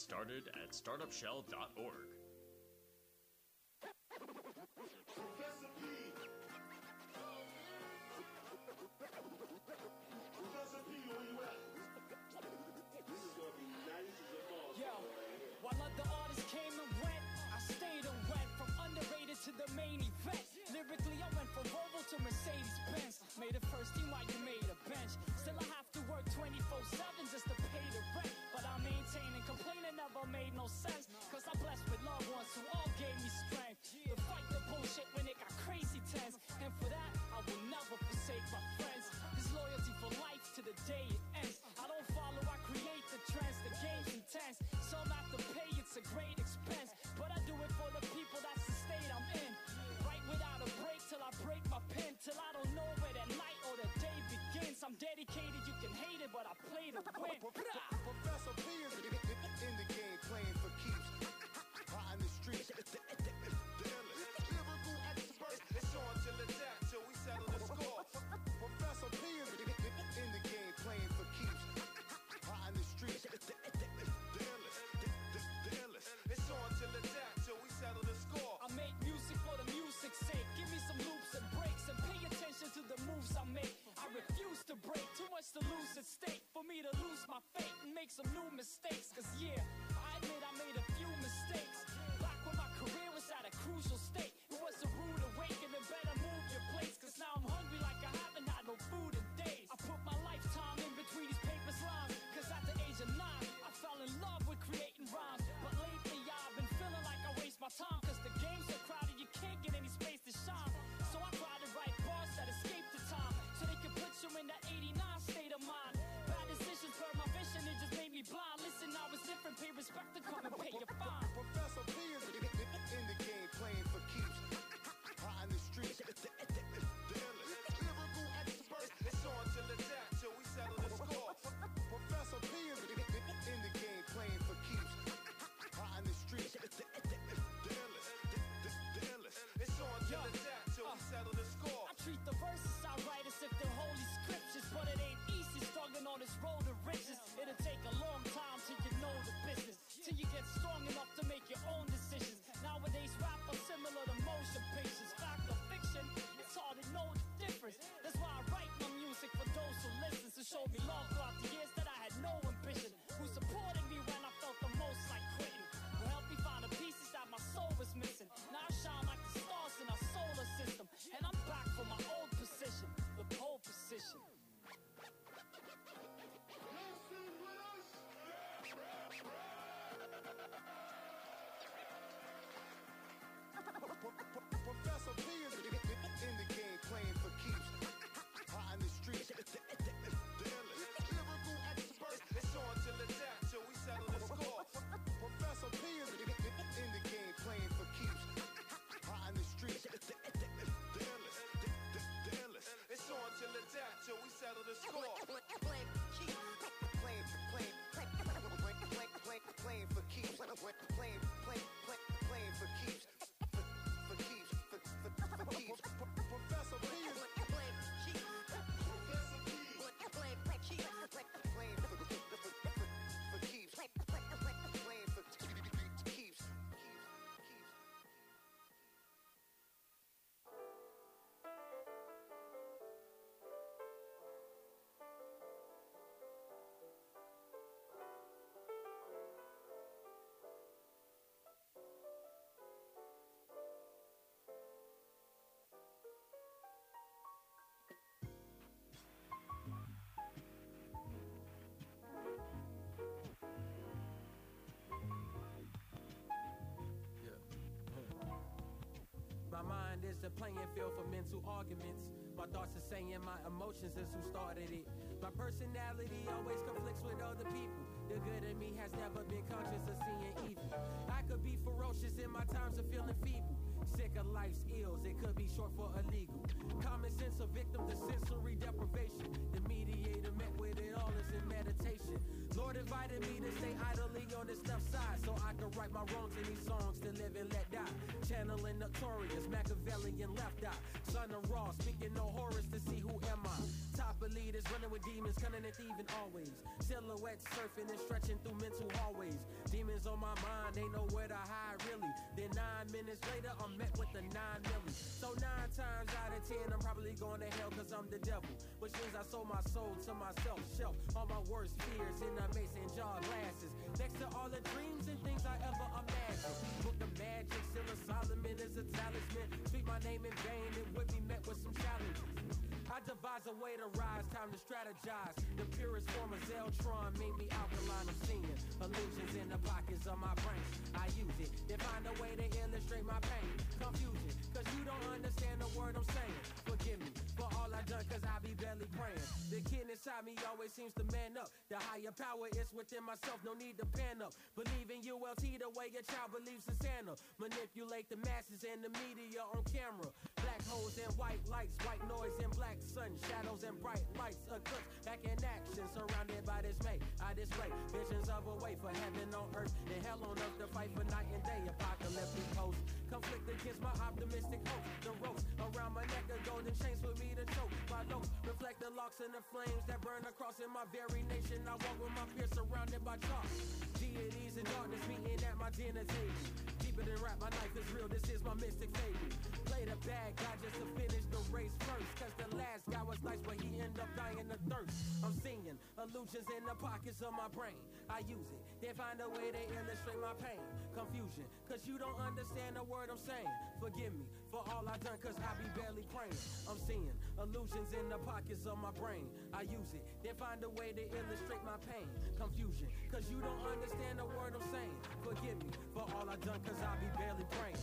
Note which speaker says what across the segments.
Speaker 1: started at startupshell.org.
Speaker 2: Professor P. Professor P, where you at? This is gonna be nice as a boss.
Speaker 3: Yo, while other artists came and went, I stayed and went from underrated to the main event. Lyrically, I went from Volvo to Mercedes-Benz. Made the first team while you made a bench. Still, I have to work 24/7 just to pay the rent. But I maintain and complaining never made no sense. Cause I'm blessed with loved ones who all gave me strength to fight the bullshit when it got crazy tense. And for that, I will never forsake my friends. This loyalty for life to the day it ends. I don't follow, I create the trends. The game's intense. Some have to pay, it's a great expense. But I do it for the people, that's the state I'm in. Right without a break till I break my pen. Till I don't know where the night or the day begins. I'm dedicated, you can hate it, but I play to win.
Speaker 4: Professor P is in the game playing for keeps. Hot in the streets. Lyrical expert. It's on till the death, till we settle the score. Professor P is in the game playing for keeps. Hot in the streets. It's on till the death, till we settle the score.
Speaker 3: I make music for the music's sake. Give me some loops and breaks and pay attention to the moves I make. I refuse to break, too much to lose at stake. For me to lose my fate and make some new mistakes. Cause yeah, I admit I made a few mistakes. Back when my career was at a crucial state. It was a rude awakening, better move your place. Cause now I'm hungry like I haven't had no food in days. I put my lifetime in between these papers lines. Cause at the age of 9, I fell in love with creating rhymes. But lately I've been feeling like I waste my time. Cause the game's so crowded you can't get any space to shine. So I try to write bars that escape the time. So they can put you in that 89 state of mind. Bad decisions blurred my vision, it just made me blind. Listen, now it's different, pay respect to come and pay your fine.
Speaker 4: Professor P is in the game playing for keeps. Hot in the streets. Lyrical expert. It's on till the death, till we settle the score. Professor P is in the game playing for keeps. Hot in the streets. It's on till the death, till we settle the score.
Speaker 3: I treat the verses I write as if they're holy scriptures. But it ain't easy struggling on this road to riches. It'll take a long time till you know the business. Till you get strong enough to make your own decisions. Nowadays rap are similar to motion pictures. Fact or fiction, it's hard to know the difference. That's why I write my music for those who listen. To show me love throughout the years that I had no ambition. Who supported me when I felt the most like quitting. Who helped me find the pieces that my soul was missing. Now I shine like the stars in our solar system. And I'm back for my old position, the pole position.
Speaker 4: Professor P is in the game playing for keeps. Hot in the streets. Lyrical expert. It's on till the death, till we settle the score. Professor P is in the game playing for keeps. Hot in the streets. It's on till the death, till we settle the score. Playing for keeps. Playing for keeps. Playing for keeps. Professor P is playing for keeps. Professor P playing for keeps. Playing for keeps. Playing for keeps.
Speaker 5: My mind is a playing field for mental arguments. My thoughts are saying my emotions is who started it. My personality always conflicts with other people. The good in me has never been conscious of seeing evil. I could be ferocious in my times of feeling feeble. Sick of life's ills, it could be short for illegal. Common sense a victim to sensory deprivation. The mediator met with it all is in meditation. Lord invited me to stay idly on this left side, so I could right my wrongs in these songs to live and let die. Channeling notorious, Machiavellian left eye. Son of Raw, speaking no horrors to see who am I. Top of leaders running with demons, cunning and thieving always. Silhouettes surfing and stretching through mental hallways. Demons on my mind, ain't nowhere to hide really. Then 9 minutes later, I'm met with the 9 milli. So 9 times out of 10, I'm probably going to hell cause I'm the devil. Which means I sold my soul to myself, shelf all my worst fears in a mason jar glasses. Next to all the dreams and things I ever imagined. Book of magic, still a Solomon is a talisman. Speak my name in vain and would be met with some challenges. I devise a way to rise, time to strategize. The purest form of Zeltron made me alkaline. I'm seeing illusions in the pockets of my brain. I use it, then find a way to illustrate my pain. Confusion, cause you don't understand the word I'm saying. Forgive me for all I done, cause I be barely praying. The kid inside me always seems to man up. The higher power is within myself, no need to pan up. Believe in ULT the way your child believes in Santa. Manipulate the masses and the media on camera. Black holes and white lights, white noise and black sun, shadows and bright lights, eclipse back in action, surrounded by dismay. I display visions of a way for heaven on earth and hell on earth to fight for night and day. Apocalyptic host, conflict against my optimistic hope. The ropes around my neck are golden chains for me to choke. My looks reflect the locks and the flames that burn across in my very nation. I walk with my peers surrounded by chalk. Deities and darkness meeting at my dinner table. Deeper than rap, my life is real, this is my mystic fable. Play the bad guy just to finish the race first, cause the last guy was nice but he ended up dying of thirst. I'm seeing illusions in the pockets of my brain. I use it, then find a way to illustrate my pain. Confusion, cause you don't understand the word I'm saying. Forgive me for all I done, cause I be barely praying. I'm seeing illusions in the pockets of my brain. I use it, then find a way to illustrate my pain. Confusion, cause you don't understand the word I'm saying. Forgive me for all I done, cause I be barely praying.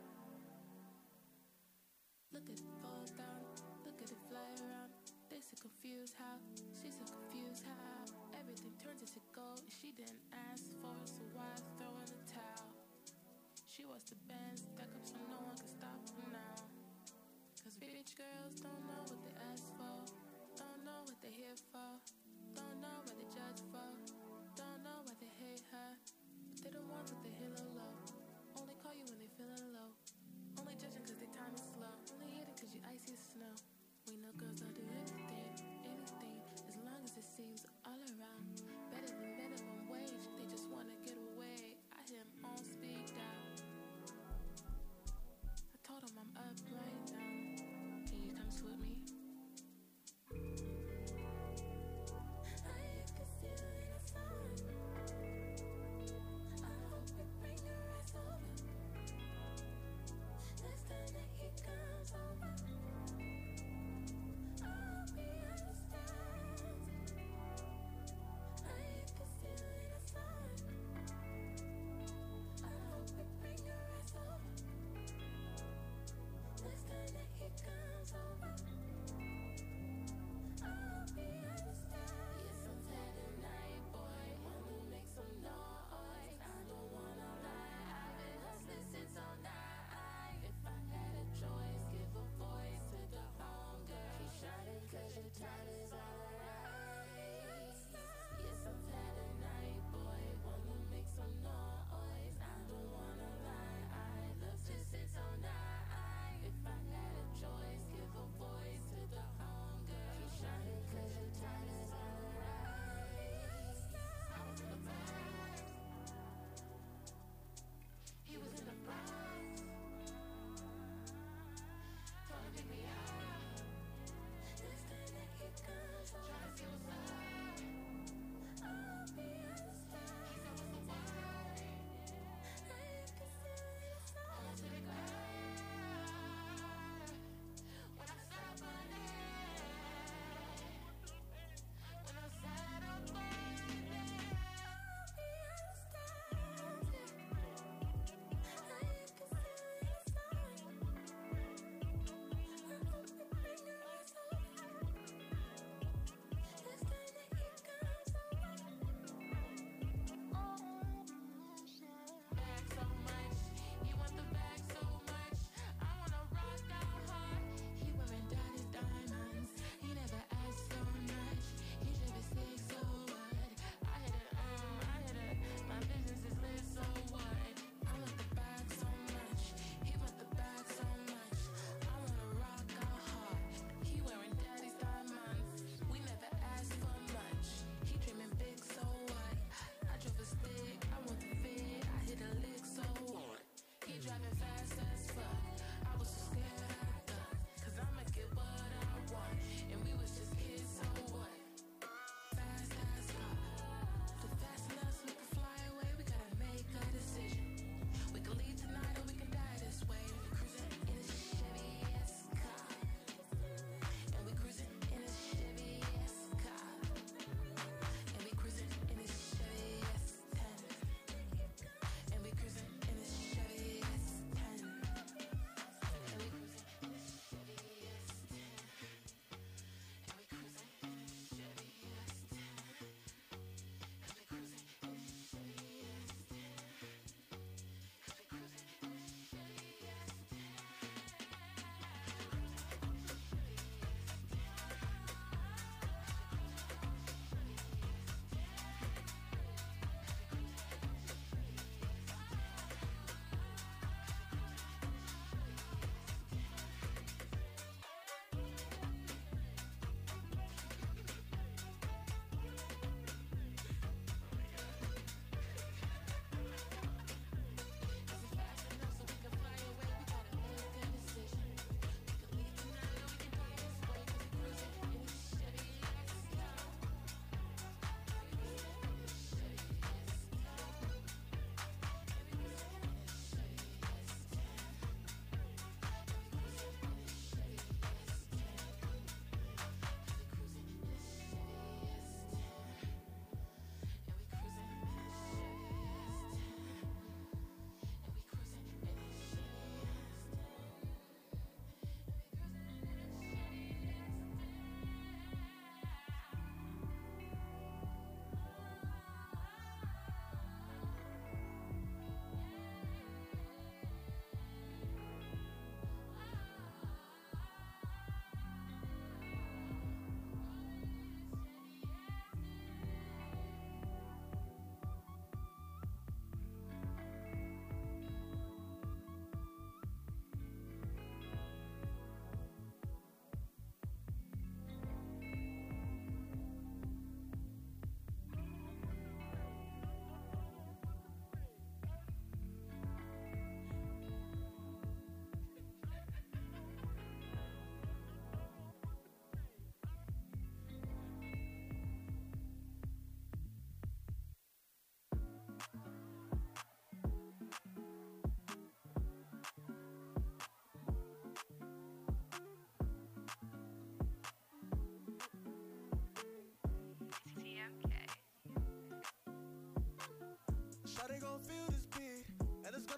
Speaker 6: Look at it fall down, look at it fly around. They sick of didn't ask for it, so why throw in the towel? She wants the band stack up so no one can stop her now. Cause rich girls don't know what they ask for, don't know what they're here for, don't know what they judge for, don't know why they hate her. But they don't want what they hit low. Only call you when they feeling low. Only judging cause their time is slow. Only hating cause you icy as snow. We know girls will do anything, anything, as long as it seems all around. Better than minimum wage, they just wanna get away. I hear them on speed dial. I told him I'm up right now. Can you come swoop me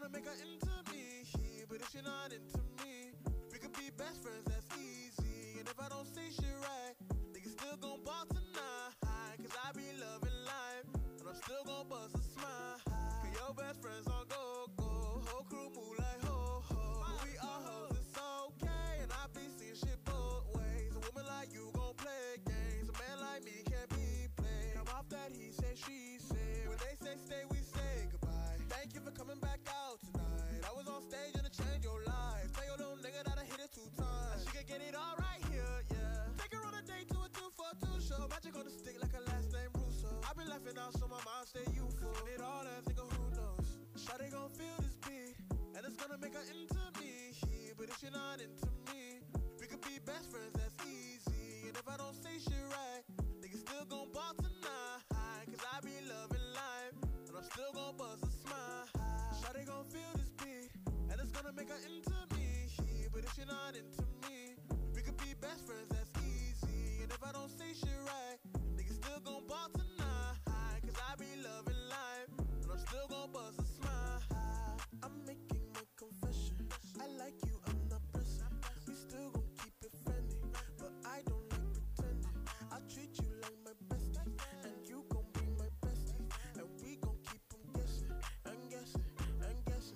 Speaker 4: gonna make her into me. But if she not into me, we could be best friends, that's easy. And if I don't see shit right, niggas still gon' ball tonight. Cause I be loving life, and I'm still gon' bust a smile. Cause your best friends on go, whole crew move like ho. We all hoes, it's okay, and I be seeing shit both ways. A woman like you gon' play games, a man like me can't be played. I'm off that he said, she said. When they say stay, we say goodbye. Thank you for coming back out tonight. I was on stage and it changed your life. Tell your little nigga that I hit it 2 times. She could get it all right here, yeah. Take her on a date to a 242 show. Magic on the stick like a last name Russo. I been laughing out so my mind stay youthful. And it all that nigga, who knows? Shawty gon' feel this beat, and it's gonna make her into me. But if she not into me, we could be best friends, that's easy. And if I don't say shit right, niggas still gon' ball tonight. Cause I be loving life, and I'm still gon' bust a smile. Shawty gon' feel this beat, and it's gonna make her into me. But if she not into me, we could be best friends, that's easy. And if I don't say shit right, niggas still gon' ball tonight. Cause I be loving life, and I'm still gon' bust a smile. I'm making my confession, I like you, I'm not pressing. We still gon' keep it friendly, but I don't like pretending. I treat you like my bestie, and you gon' be my bestie. And we gon' keep them guessing, and guessing, and guessing.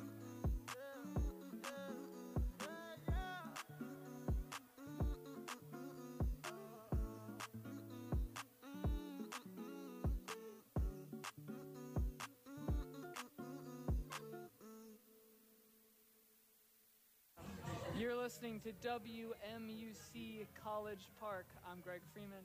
Speaker 7: You're listening to WMUC College Park. I'm Greg Freeman.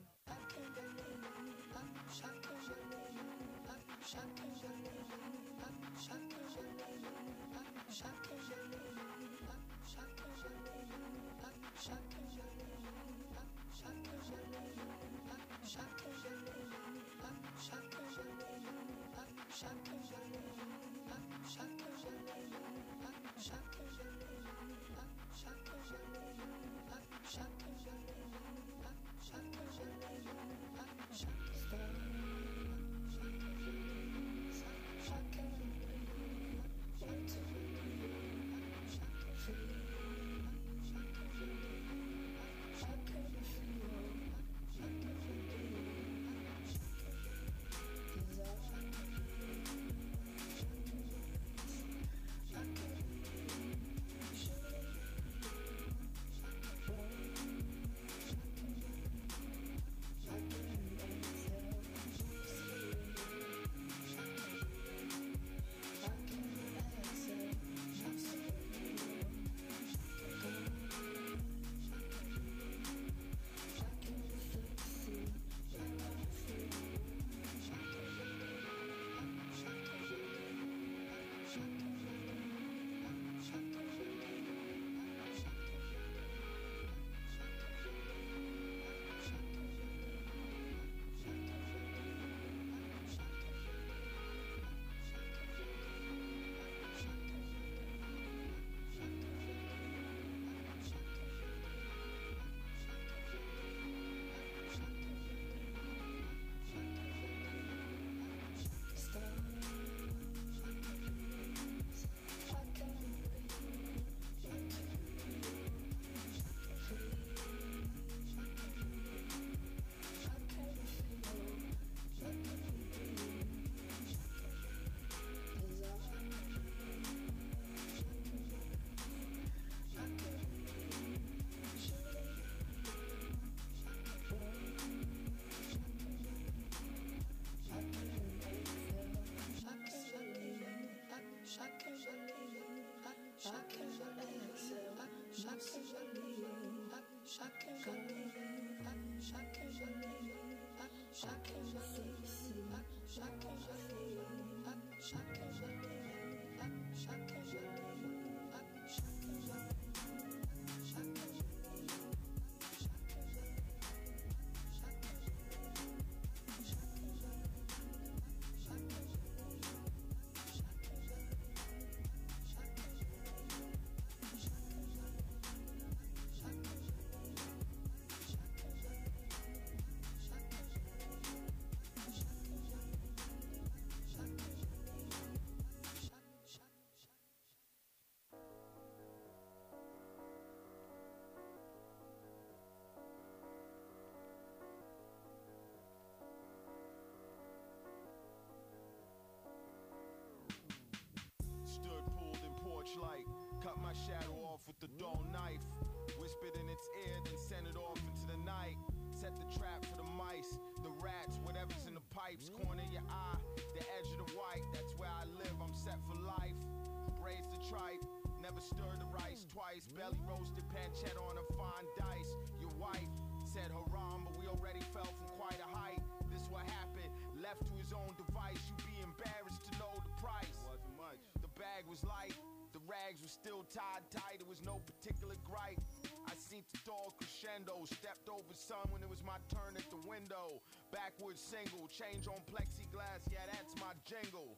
Speaker 4: shadow off with the dull knife. Whispered in its ear, then sent it off into the night. Set the trap for the mice, the rats, whatever's in the pipes. Corner your eye, the edge of the white. That's where I live, I'm set for life. Braised the tripe, never stirred the rice twice. Belly roasted pancetta on a fine dice. Your wife said haram, but we already fell from quite a height. This what happened, left to his own device. You be embarrassed to know the price. Wasn't much. The bag was light, the rags were still tied tight. It was no particular gripe. I seen the dog crescendo, stepped over sun when it was my turn at the window. Backward single, change on plexiglass, yeah, that's my jingle.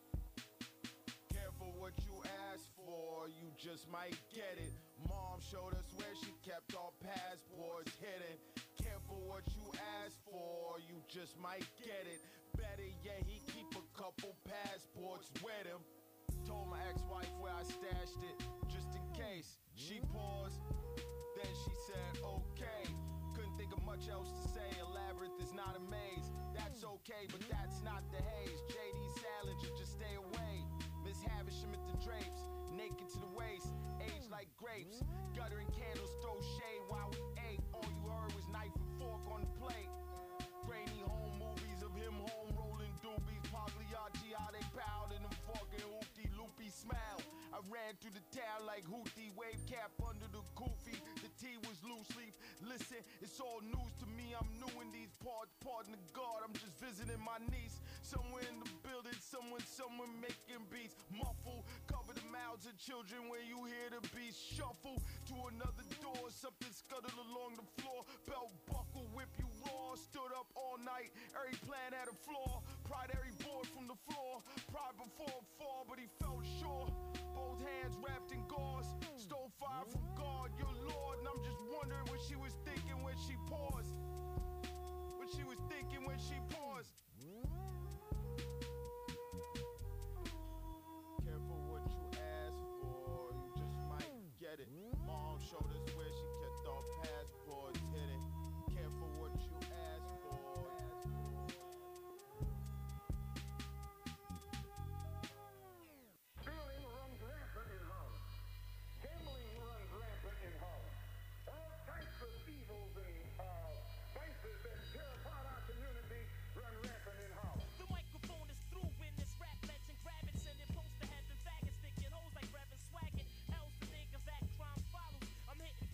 Speaker 4: Careful what you ask for, you just might get it. Mom showed us where she kept our passports hidden. Careful what you ask for, you just might get it. Better yet, he keep a couple passports with him. Told my ex-wife where I stashed it, just in case. She paused, then she said, okay. Couldn't think of much else to say. A labyrinth is not a maze. That's okay, but that's not the haze. J.D. Salinger, just stay away. Miss Havisham at the drapes, naked to the waist, aged like grapes. Guttering candles, throw shade while we ate. All you heard was knife and fork on the plate. Grainy home movies of him home rolling doobies. Pagliacci, how they piled in them fucking hoopty loopy smile. I ran through the town like Houthi, wave cap under the kufi. The tea was loose leaf. Listen, it's all news to me. I'm new in these parts. Pardon the God, I'm just visiting my niece. Somewhere in the building, someone making beats. Muffle, cover the mouths of children when you hear the beats. Shuffle to another door, something scuttled along the floor. Belt buckle, whip you raw. Stood up all night, every plan had a flaw. Pried every board from the floor. Pried before a fall, but he felt sure. Both hands wrapped in gauze. Stole fire from God, your Lord. And I'm just wondering what she was thinking when she paused. What she was thinking when she paused. Careful what you ask for, you just might get it. Mom showed us where she kept our passports hidden. Careful what you ask for.
Speaker 2: Stealing runs rampant in Holland. Gambling runs rampant in Holland. All types of evils and vices that tear apart our community run rampant in Holland.
Speaker 3: The microphone is through in this rap legend. Grab it, send it, post to heaven. Faggots sticking holes like Reverend Swaggart. Else the niggas that crime follows. I'm hitting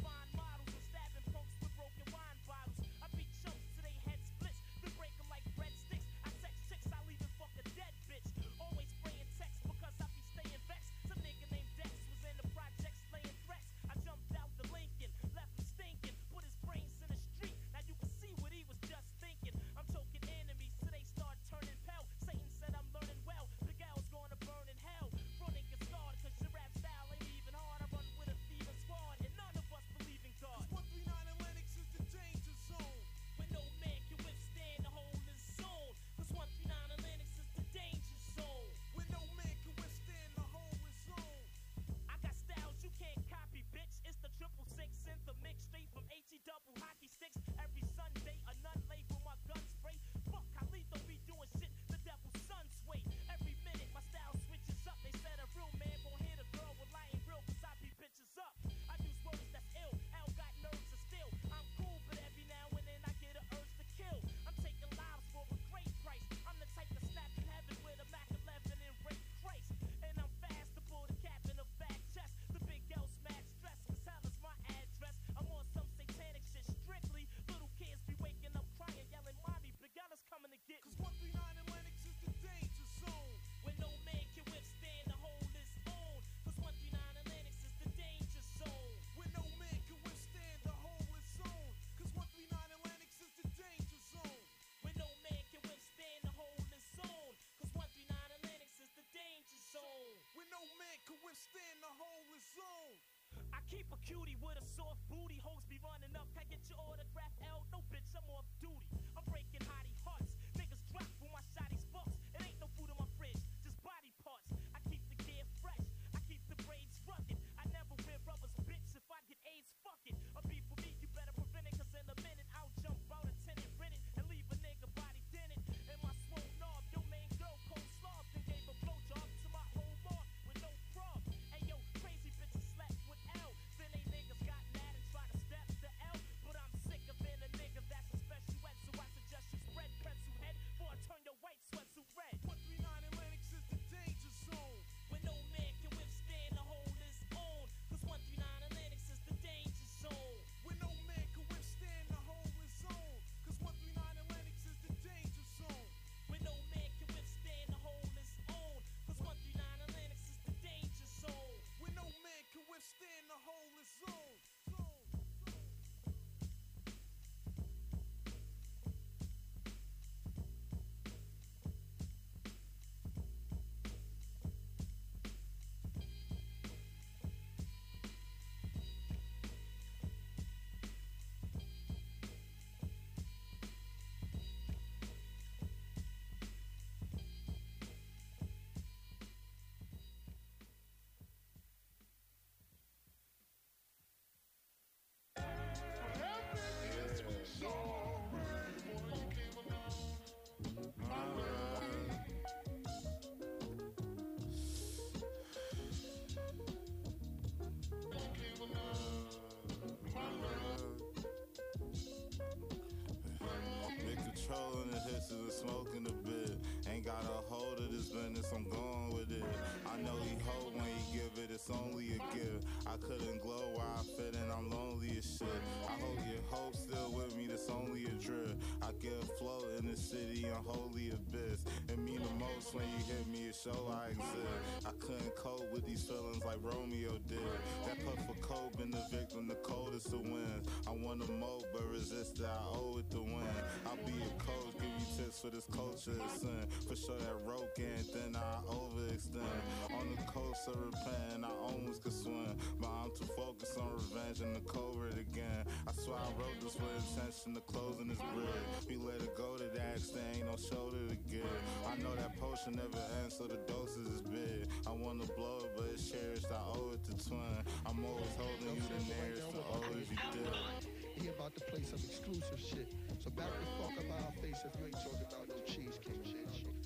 Speaker 8: rolling the hits and smoking a bit. Ain't got a hold of this business, I'm going with it. I know he hope when he give it, it's only a gift. I couldn't glow where I fit and I'm lonely as shit. I hope your hope still with me, that's only a drip. I get afloat in the city, unholy abyss. It mean the most when you hit me, it show I exist. I couldn't cope with these feelings like Romeo did. That puff for coke been the victim, the coldest of wins. I want to mope, but resist it, I owe it to win. I'll be a coach, give you tips for this culture of sin. For sure that rope ain't thin, I overextend. On the coast of repent, I almost could swim. But I'm too focused on revenge and the covert again. I swear I wrote this with intention to closing this bridge. We let it go to that extent, ain't no shoulder to give. I know that potion never ends, so the doses is big. I wanna blow it, but it's cherished, I owe it to twin. I'm always holding you the nearest, the oldest you did.
Speaker 9: He about to play some exclusive shit. So back the fuck up our face if you ain't talking about no cheesecake shit.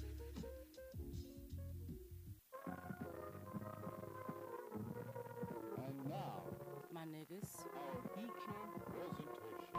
Speaker 10: And now,
Speaker 6: My niggas.
Speaker 10: our feature presentation.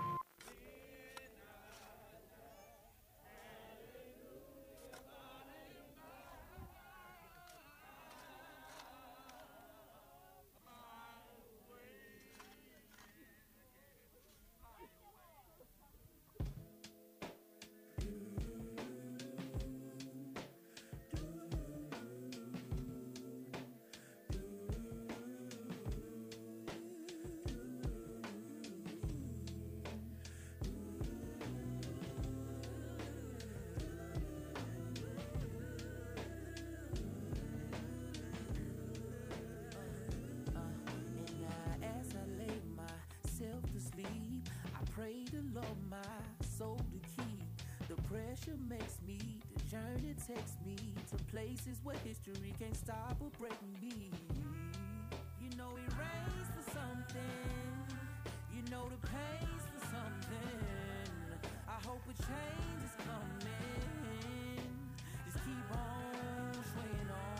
Speaker 11: Pray the Lord my soul to keep. The pressure makes me, the journey takes me to places where history can't stop or break me. You know it rains for something. You know the pain's for something. I hope a change is coming. Just keep on swaying on.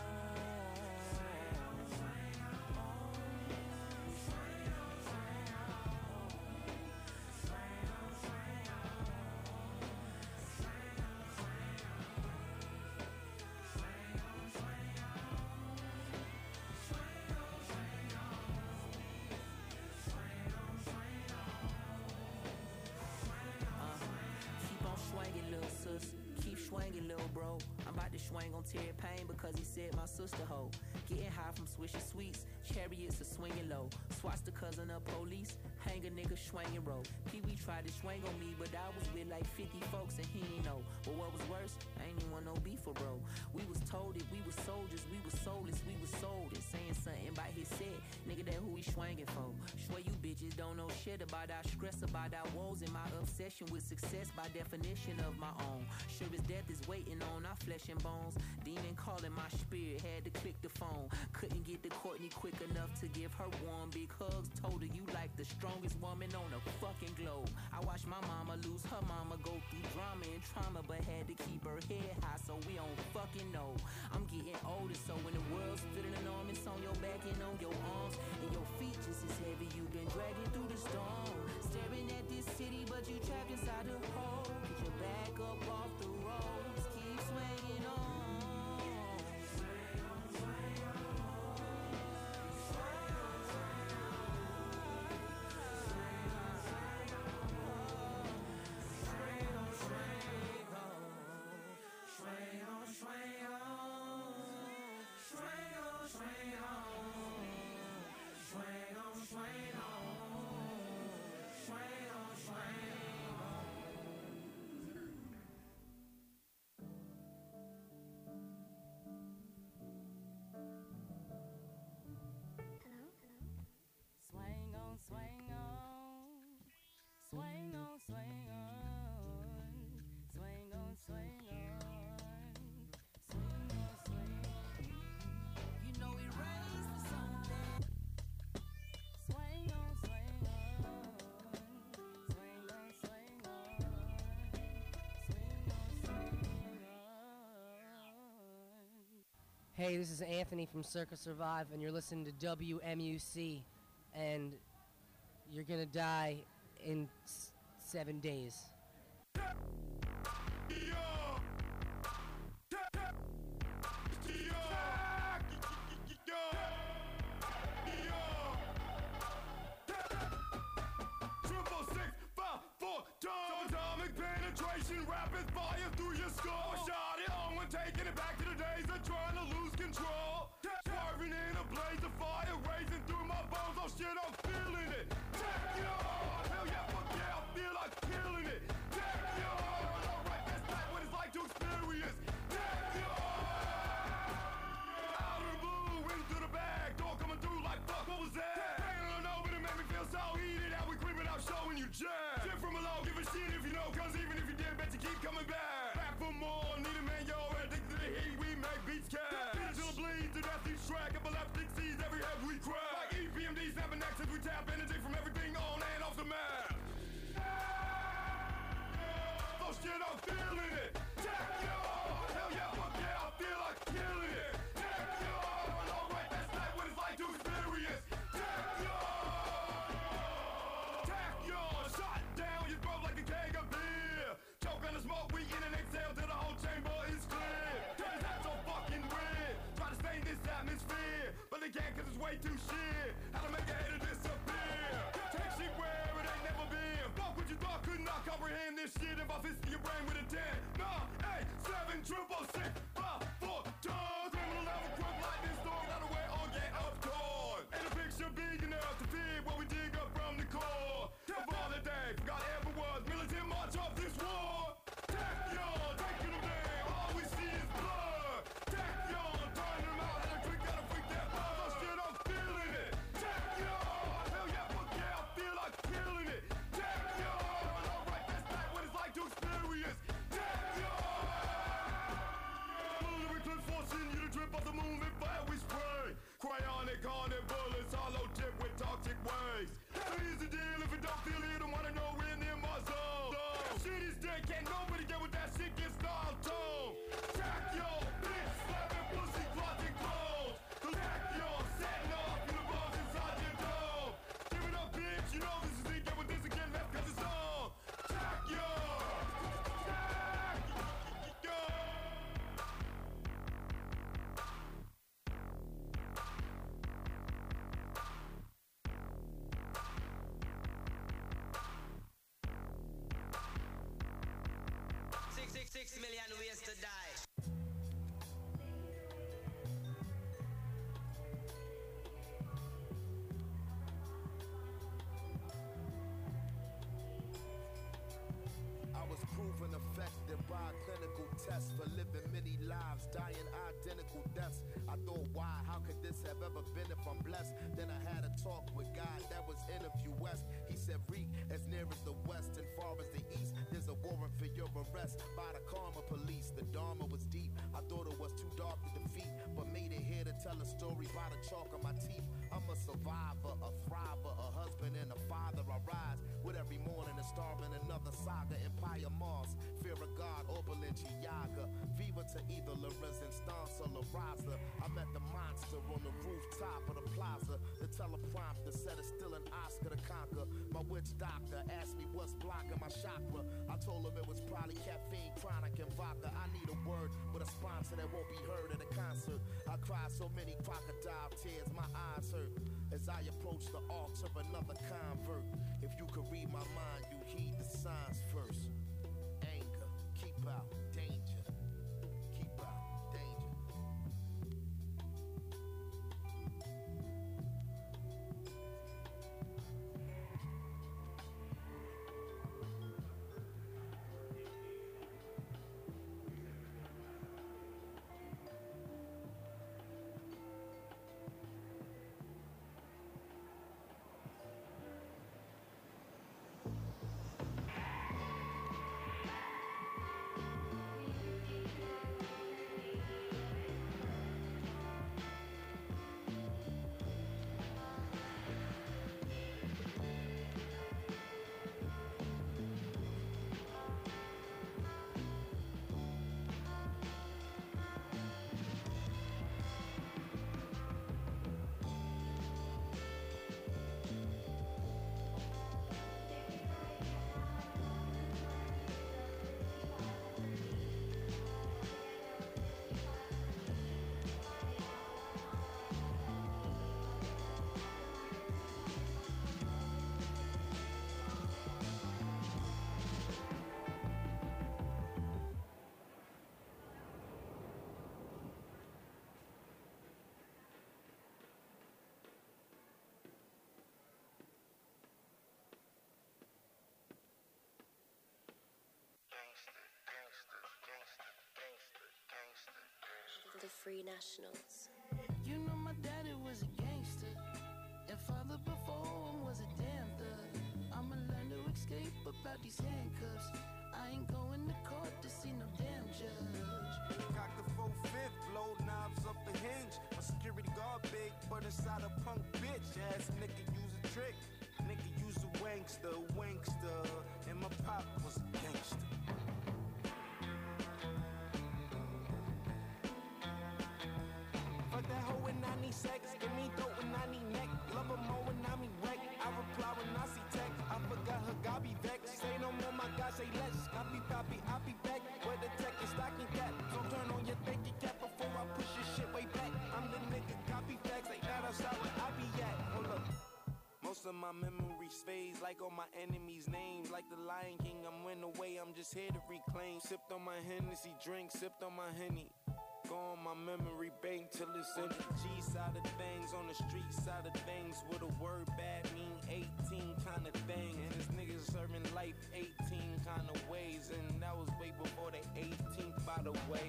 Speaker 11: Keep swinging, little bro. I'm about to swing on Terry Payne because he said my sister hoe. Getting high from swishy sweets, chariots are swinging low. Swatch the cousin of police, hang a nigga swinging roll. Pee-wee tried to swing on me, but I was with like 50 folks and he ain't know. But what was worse, I ain't even want no beef for bro. We was told it, we was soldiers, we was soulless, we was sold it. Saying something about his set, nigga that who he swinging for. Swear you bitches don't know shit about our stress, about our woes, and my obsession with success by definition of my own. Sure as death is waiting on our flesh and bones. Demon calling my spirit, had to click the phone. Couldn't get to Courtney quick enough to give her warm big hugs. Told her you like the strongest woman on the fucking globe. I watched my mama lose her mama, go through drama and trauma, but had to keep her head high so we don't fucking know. I'm getting older, so when the world's feeling enormous on your back and on your arms, and your feet just as heavy, you've been dragging through the storm. Staring at this city, but you trapped inside the hole. Get your back up off the road, just keep swinging on. Swing on, swing on, swing on, swing on, swing on, swing on. You know it rains for something. Swing on, swing on, swing on, swing on, swing on, swing on.
Speaker 12: Hey, this is Anthony from Circus Survive, and you're listening to WMUC, and you're gonna die in 7 days.
Speaker 13: rapid fire through your skull. Shot it on when taking it back to the days of trying to lose control. Swerving in a blaze of fire, racing through my bones. Oh shit, I'm feeling it. Take you on. Hell yeah, fuck yeah, I feel like killing it. Take you on. Alright, that's not what it's like to experience. Take you on. Out of the blue, into the bag, door coming through like fuck, what was that? Hanging on over to make me feel so heated. How we creeping out, showing you jazz. Shit from below, give a shit if you know, cause even if you did, bet you keep coming back. Back for more, need a man, yo, addicted to the heat, we make beats cash. Beat until it bleeds, the death each track, epileptic sees every head we crack. Like EPMD, snapping nexus, we tap energy from everything on and off the map. Oh shit, I'm feeling it. Take you on. Hell yeah, fuck yeah, I feel like killing it. Take you on. Alright, that's not what it's like to experience. Take you on. Take you on. Shot down your throat like a keg of beer. Choke on the smoke, we in and exhale till the whole chamber is clear. Turn that so fucking weird. Try to stay in this atmosphere, but they can't cause it's way too shit. How to make a hater disappear. Take shit where it ain't never been. Fuck what you thought, could not comprehend this shit. If I fist your brain with a 10, 9, 8, 7, 6, 5, 4, tons. Criminal level crook like this dog, not aware or get up torn. And the picture big enough to fit what we dig up from the core. Of all the day, forgot ever was militant march of this war. Take y'all, taking them down, all we see is blood. Take y'all, turning them out, and a trick gotta freak that buzz. Oh shit, I'm feeling it. Take y'all, hell yeah, fuck yeah, I feel like killing it. Take y'all, alright, that's not what it's like to experience. Take y'all. Bullet clips forcing you to drip off the moon and fire we spray. Cryonic haunted bullets, hollow tip with toxic waste. Here's the deal, if you don't feel it, don't wanna know we're near my zone. Shit is dead, can't nobody get with that shit, get style tone. Jack yo, bitch, slapping pussy, closet clothes. Jack yo, setting off in the balls inside your dome. Give it up, bitch, you know this is it, get with this again, left cause it's on. Jack yo, Jack yo.
Speaker 14: 6 million ways to die.
Speaker 15: I was proven effective by a clinical test for living many lives, dying identical deaths. I thought, why? How could this have ever been if I'm blessed? Then I had a talk with God, that was interview West. He said, Reek, as near as the west and far as the east, there's a warrant for your arrest by the karma police. The dharma was deep, I thought it was too dark to defeat, but made it here to tell a story by the chalk on my teeth. I'm a survivor, a thriver, a husband and a father. I rise with every morning and starving another saga. Empire Mars, fear of God, Oberlin, Yaga. Viva to either La Resistance or La Raza. I met the monster on the rooftop of the plaza. The teleprompter said it's still an Oscar to conquer. My witch doctor asked me what's blocking my chakra. I told him it was probably caffeine, chronic, and vodka. I need a word with a sponsor that won't be heard at a concert. I cried so many crocodile tears, my eyes hurt as I approach the altar of another convert. If you could read my mind, you heed the signs first. Anger, keep out, danger. Keep out, danger.
Speaker 16: Free Nationals.
Speaker 6: You know my daddy was a gangster, and father before him was a damn thug. I'ma learn to escape about these handcuffs. I ain't going to court to see no damn judge.
Speaker 4: Cock the 4/5, blow knobs up the hinge. My security guard big, but inside a punk bitch. Ass nigga use a trick. Nigga use a wankster, and my pop was a gangster. Fuck that hoe when I need sex, give me dope when I need neck. Love her more when I mean wreck. I reply when I see text. I forgot her, God be vexed. Say no more, my God, say less. Copy, poppy, I be back. Where the tech is stocking cap. So turn on your thinking cap before I push your shit way back. I'm the nigga, copy facts, like that outside where I be at. Hold up. Most of my memories phase like all my enemies' names. Like the Lion King, I'm went away, I'm just here to reclaim. Sipped on my Hennessy drink, sipped on my Henny. Go on my memory bank till it's in the G side of things. On the street side of things, with a word bad mean 18 kind of thing. And this niggas serving life 18 kind of ways. And that was way before the 18th, by the way.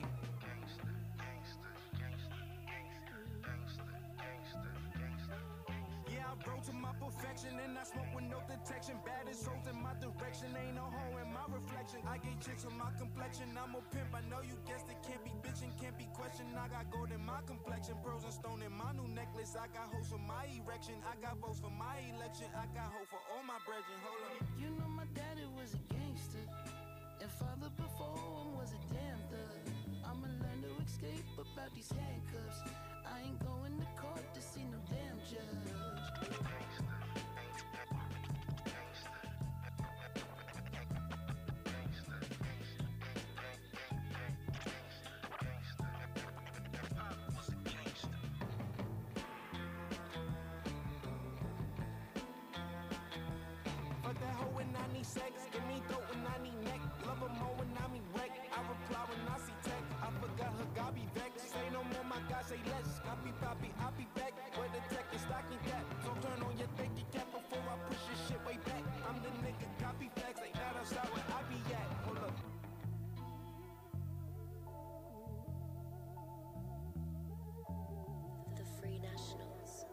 Speaker 4: Yeah, I rose to my perfection and I smoke with no detection. Baddest souls in my direction, ain't no hole in my reflection. I get chicks with my complexion, I'm a pimp. I know you guessed it, can't be bitchin', can't be questioned. I got gold in my complexion, pearls and stone in my new necklace. I got hoes for my erection, I got votes for my election. I got hope for all my brethren. Hold up.
Speaker 6: You know my daddy was a gangster, and father before him was a damn thug. I'ma learn to escape about these handcuffs. I ain't going to court to see no damn judge.
Speaker 4: Fuck that hoe when I need sex, give me dope when I need neck. Love her more when I mean wreck. I reply when I see text. I forgot her, God be vexed. Say no more, my God, say less. Copy, poppy, I be back. Where the tech is stocking cap. So turn on your thinking cap before I push your shit way back. I'm the nigga, copy facts, like that outside where I be at. Hold up.
Speaker 16: The Free Nationals.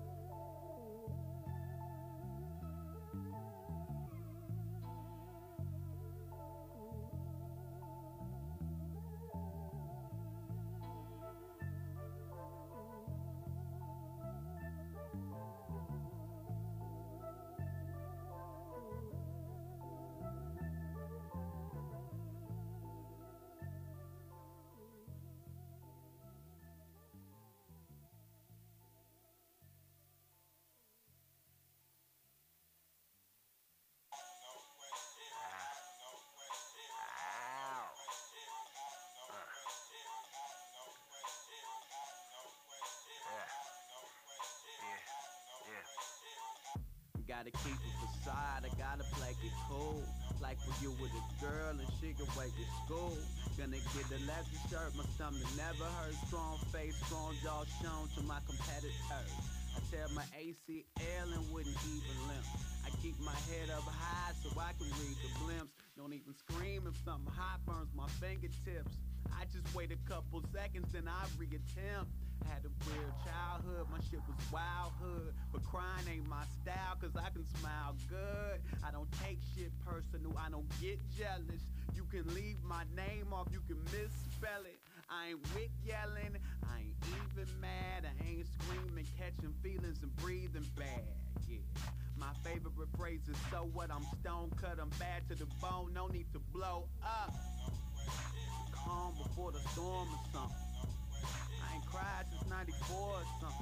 Speaker 17: Gotta keep a facade, I gotta play it cool. Like when you with a girl and she can wait to school. Gonna get the leather shirt, my stomach never hurt. Strong face, strong jaw shown to my competitors. I tear my ACL and wouldn't even limp. I keep my head up high so I can read the blimps. Don't even scream if something hot burns my fingertips. I just wait a couple seconds then I reattempt. I had a weird childhood, my shit was wildhood. But crying ain't my style, cause I can smile good. I don't take shit personal, I don't get jealous. You can leave my name off, you can misspell it. I ain't with yelling, I ain't even mad. I ain't screaming, catching feelings and breathing bad, yeah. My favorite phrase is so what, I'm stone cut, I'm bad to the bone, no need to blow up. Calm before the storm or something. I ain't cried since 94 or something.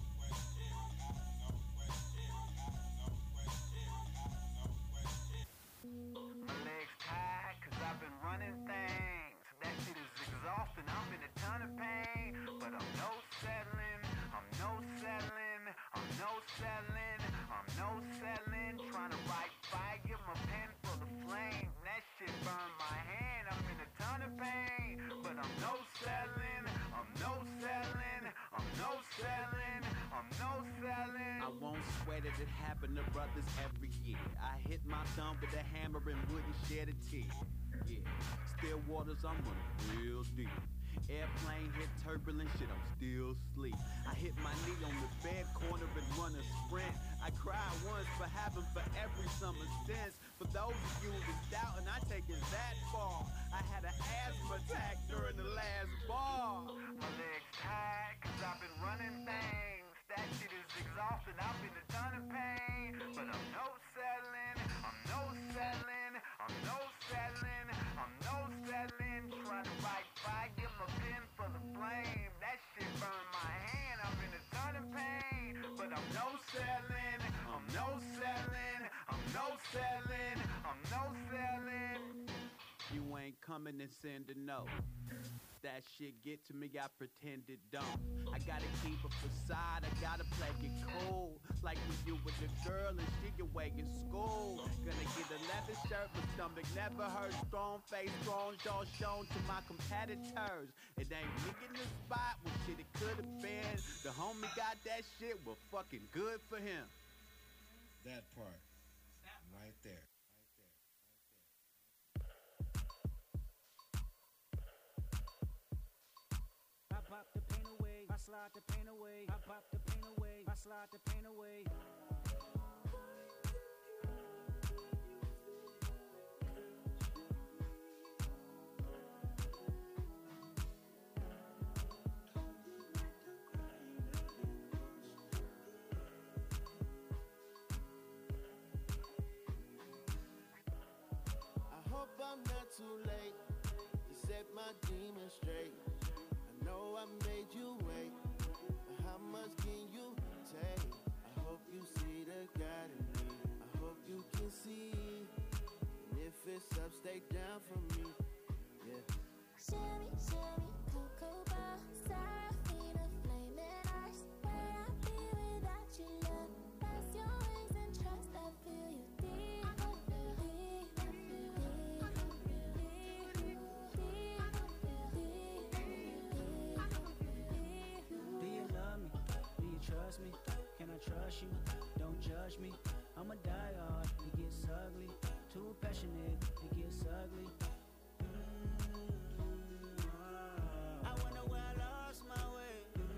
Speaker 17: My legs tired cause I've been running things. That shit is exhausting, I'm in a ton of pain. But I'm no settling, I'm no settling, I'm no settling, I'm no settling. Trying to write fire, my pen full of flame. That shit burned my hand, I'm in a ton of pain. But I'm no settling, I'm no settling, I'm no settling, I'm no settling. I won't swear that it happened to brothers every year. I hit my thumb with a hammer and wouldn't shed a tear. Yeah, still waters, I'm running real deep. Airplane hit turbulent shit, I'm still asleep. I hit my knee on the bed corner and run a sprint. I cried once for having for every summer since. For those of you that's doubting, I take it that far. I had an asthma attack during the last bar.
Speaker 2: My legs tired, cause I've been running things. That shit is exhausting, I've been a ton of pain. But I'm no settling, I'm no settling, I'm no settling, I'm no settling. Trying to fight fire, give my pen for the flame. That shit burned my hand, I'm in a ton of pain. But I'm no settling, I'm no settling, I'm no settling, I'm no settling.
Speaker 17: You ain't coming and send a note. That shit get to me, I pretend it don't. I gotta keep a facade, I gotta play it cool. Like when you with a girl and she away in school. Gonna get a leather shirt, my stomach never hurt. Strong face, strong jaw shown to my competitors. It ain't me in the spot when shit it could've been. The homie got that shit, well fucking good for him.
Speaker 18: That part, right there.
Speaker 19: I pop the pain away, I slide the pain away. I pop the pain away, I slide the pain away.
Speaker 4: I hope I'm not too late to set my demons straight. I know I made you wait, but how much can you take? I hope you see the God in me. I hope you can see. And if it's up, stay down for me. Yeah.
Speaker 20: Shimmy, shimmy, cocoa bar, Seraphina, flaming ice. Where I be without your love? Pass your wings and trust. I feel you deep. I feel deep. I feel deep. I feel deep.
Speaker 19: Do you love me? Do you trust me? Can I trust you? Don't judge me. I'm a diehard, it gets ugly. Too passionate, it gets ugly. I wonder where I lost my way.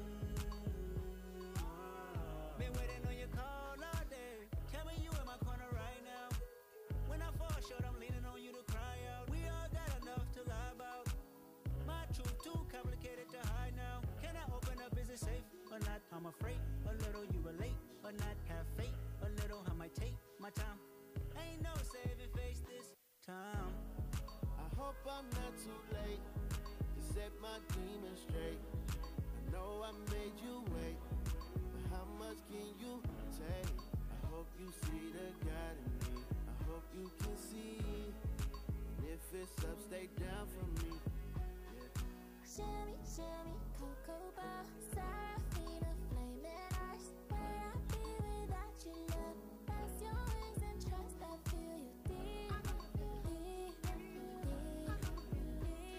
Speaker 19: Been waiting on your call all day. Tell me you in my corner right now. When I fall short, I'm leaning on you to cry out. We all got enough to lie about. My truth too complicated to hide now. Can I open up? Is it safe or not? I'm afraid a little you relate or not. Have faith a little. I might take my time. Ain't no saving face this time.
Speaker 4: I hope I'm not too late to set my demons straight. I know I made you wait, but how much can you take? I hope you see the God in me. I hope you can see. And if it's up, stay down for me. Yeah.
Speaker 20: Shimmy, shimmy, cocoa bar, Seraphina, flaming ice. Where I be without your love? Pass your wings and trust. I feel you deep. I feel deep. I feel deep. I feel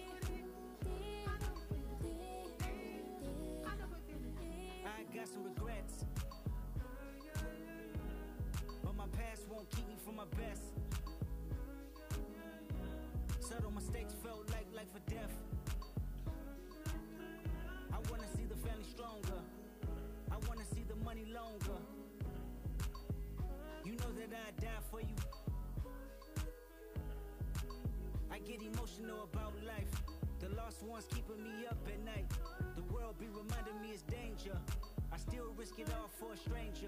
Speaker 20: deep.
Speaker 19: I got some regrets, but my past won't keep me from my best. Subtle mistakes felt like life or death. I wanna see the family stronger. I wanna see the money longer. You know that I'd die for you. I get emotional about life. The lost ones keeping me up at night. The world be reminding me it's danger. I still risk it all for a stranger.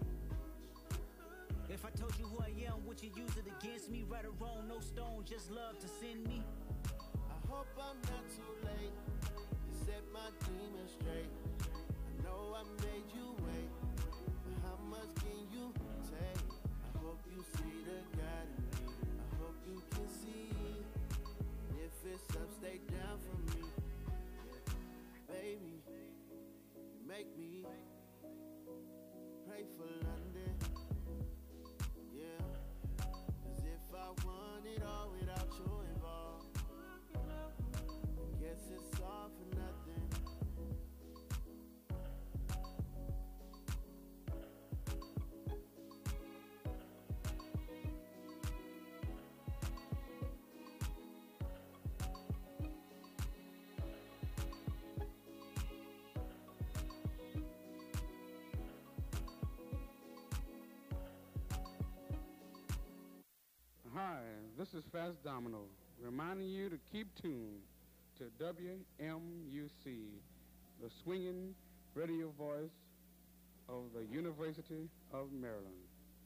Speaker 19: If I told you who I am, would you use it against me? Right or wrong, no stone, just love to send me.
Speaker 4: I hope I'm not too late to set my demons straight. I know I made you wait, but how much can you take? I hope you see the God in me. I hope you can see. And if it's up, stay down for me. Yeah. Baby, you make me pray for London. Yeah, 'cause if I want it all without you involved, guess it's all for nothing.
Speaker 21: Hi, this is Fast Domino, reminding you to keep tuned to WMUC, the swinging radio voice of the University of Maryland.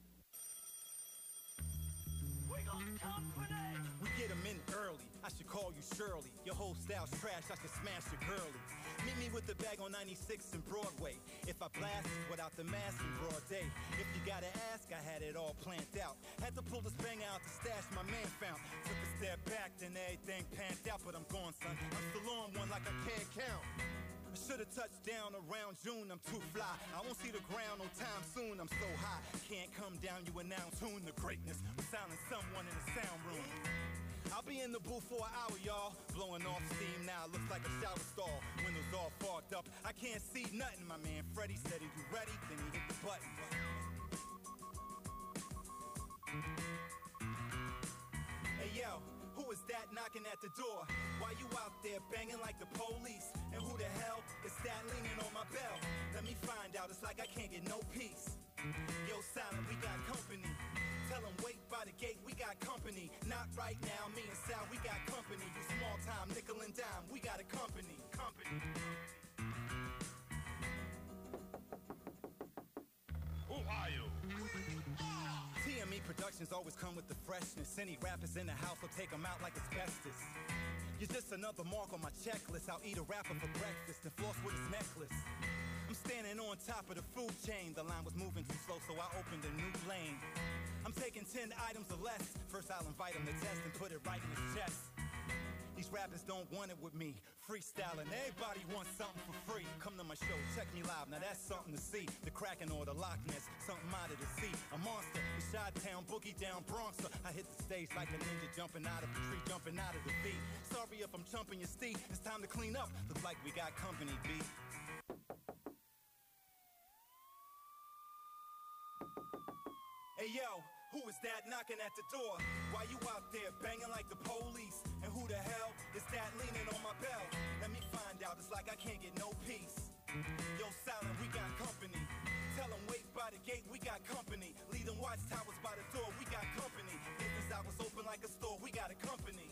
Speaker 22: We get them in early. I should call you Shirley. Your whole style's trash. I should smash your girlie. Meet me with the bag on 96 and Broadway. If I blast it without the mask in broad day. If you gotta ask, I had it all planned out. Had to pull this bang out the stash my man found. Took a step back, then everything panned out. But I'm gone, son. I'm still on one like I can't count. I should've touched down around June, I'm too fly. I won't see the ground no time soon, I'm so high. Can't come down, you are now tuned to greatness. We're sounding someone in the sound room. I'll be in the booth for an hour, y'all. Blowing off steam now, looks like a shower stall. Windows all fogged up, I can't see nothing. My man Freddie said, "Are you ready?" Then he hit the button. Hey yo, who is that knocking at the door? Why you out there banging like the police? And who the hell is that leaning on my bell? Let me find out, it's like I can't get no peace. Yo, Silent, we got company. Tell them wait by the gate, we got company. Not right now, me and Sal, we got company. You small time, nickel and dime, we got a company.
Speaker 13: Ohio.
Speaker 22: TME Productions always come with the freshness. Any rappers in the house will take them out like asbestos. You're just another mark on my checklist. I'll eat a rapper for breakfast and floss with his necklace. I'm standing on top of the food chain. The line was moving too slow, so I opened a new lane. I'm taking 10 items or less. First I'll invite him to test and put it right in his chest. These rappers don't want it with me. Freestyling, everybody wants something for free. Come to my show, check me live, now that's something to see. The Kraken or the Loch Ness, something out of the sea. A monster, the Chi-Town, boogie down Bronx. I hit the stage like a ninja jumping out of a tree, jumping out of the beat. Sorry if I'm chumping your steed, it's time to clean up. Looks like we got company, B. Hey yo, who is that knocking at the door? Why you out there banging like the police? And who the hell is that leaning on my bell? Let me find out, it's like I can't get no peace. Yo, Silent, we got company. Tell them wait by the gate, we got company. Leave them watchtowers by the door, we got company. Business hours open like a store, we got a company.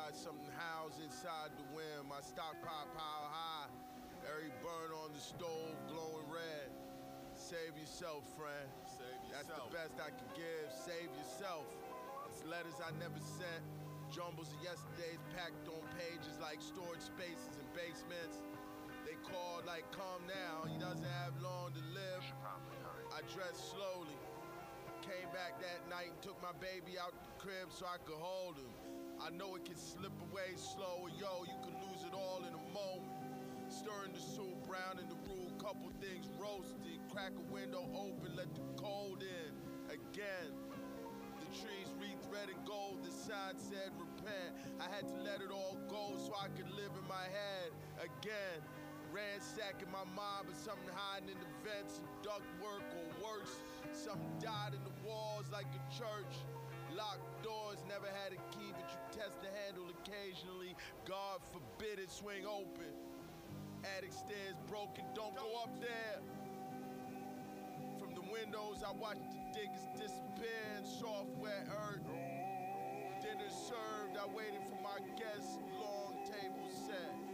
Speaker 15: got something housed inside the wind. My stockpile pile high. Every burn on the stove glowing red. Save yourself, friend. That's the best I can give. Save yourself. It's letters I never sent. Jumbles of yesterdays packed on pages like storage spaces and basements. They called like, come now, he doesn't have long to live. I dressed slowly. Came back that night and took my baby out the crib so I could hold him. I know it can slip away slow, or yo, you can lose it all in a moment. Stirring the soup, brown in the roux, couple things roasted. Crack a window open, let the cold in. Again, the trees wreathed red and gold, the sign said repent. I had to let it all go so I could live in my head. Again, ransacking my mind, but something hiding in the vents and duct work, or worse, something died in the walls like a church. Locked doors, never had a key, but you test the handle occasionally. God forbid it swing open. Attic stairs broken, don't go up there. From the windows, I watched the diggers disappear in soft, wet earth. Dinner served, I waited for my guests, long table set.